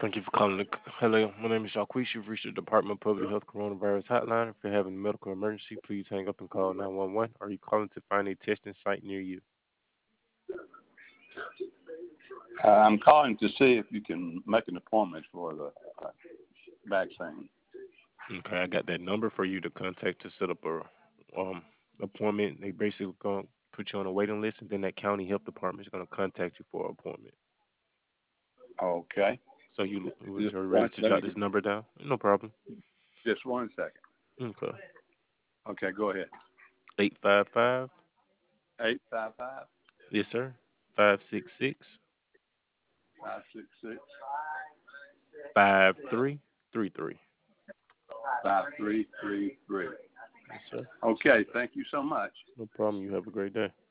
Thank you for calling. Hello, my name is Jacquees. You've reached the Department of Public Health Coronavirus Hotline. If you're having a medical emergency, please hang up and call 911. Are you calling to find a testing site near you? I'm calling to see if you can make an appointment for the vaccine. Okay, I got that number for you to contact to set up a appointment. They basically going to put you on a waiting list, and then that county health department is going to contact you for an appointment. Okay. So you Just are ready one to jot second. this number down? No problem. Just one second. Okay. Okay, go ahead. 855. 855 Yes, sir. 566 566 5333. 5333. Yes, sir. Okay, thank you so much. No problem. You have a great day.